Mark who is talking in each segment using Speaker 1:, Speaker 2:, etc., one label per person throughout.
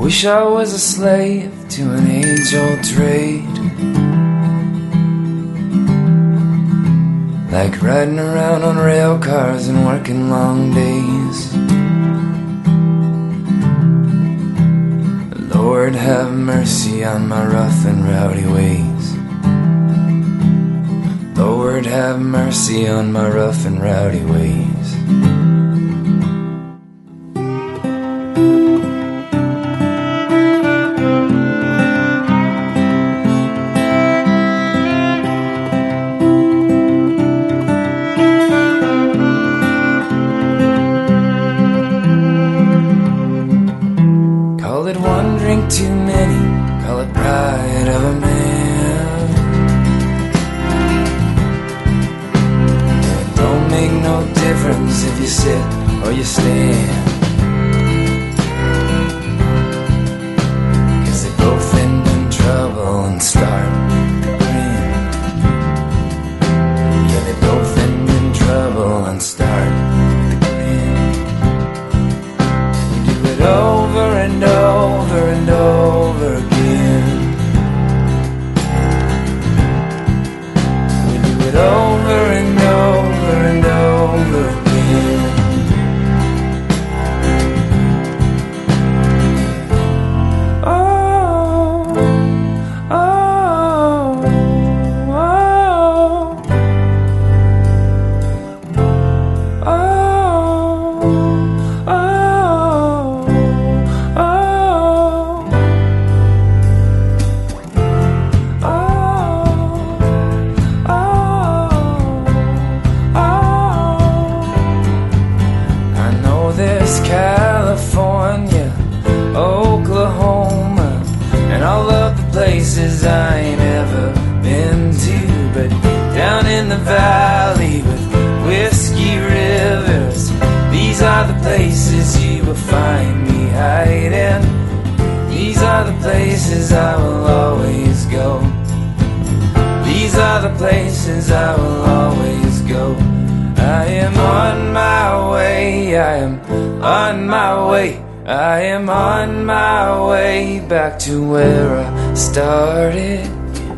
Speaker 1: wish I was a slave to an age-old trade, like riding around on rail cars and working long days. Lord, have mercy on my rough and rowdy ways. Lord, have mercy on my rough and rowdy ways. Call it one drink too many, call it pride of a man. It don't make no difference if you sit or you stand, 'cause they both end in trouble and start to grin. Yeah, they both end in trouble and start to grin. We do it over and over and over again. We do it over and over and over again. Oh, oh, oh, oh, California, Oklahoma, and all of the places I ain't ever been to, but down in the valley with whiskey rivers, these are the places you will find me hiding. These are the places I will always go. These are the places I will always go. I am on my way, I am on my way, I am on my way back to where I started.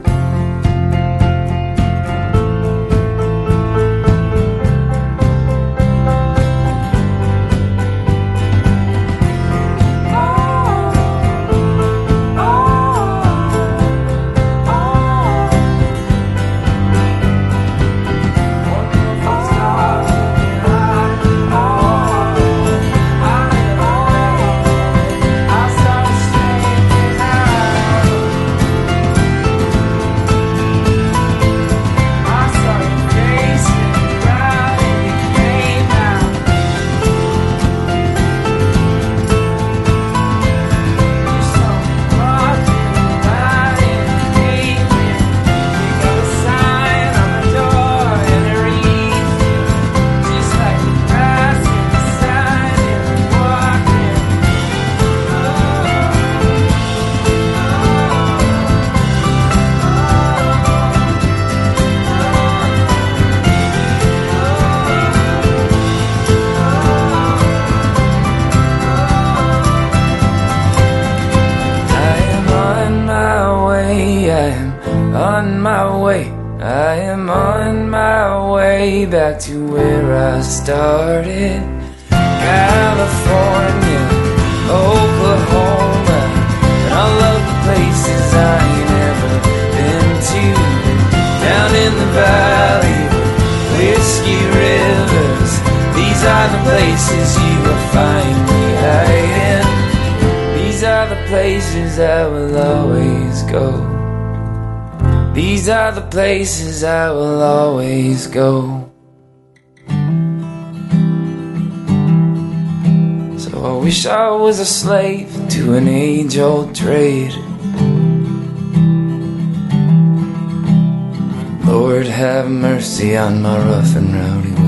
Speaker 1: On my way, I am on my way back to where I started. California, Oklahoma, and all of the places I ain't ever been to. Down in the valley, whiskey rivers, these are the places you will find me hiding. These are the places I will always go. These are the places I will always go. So I wish I was a slave to an age-old trade. Lord, have mercy on my rough and rowdy ways.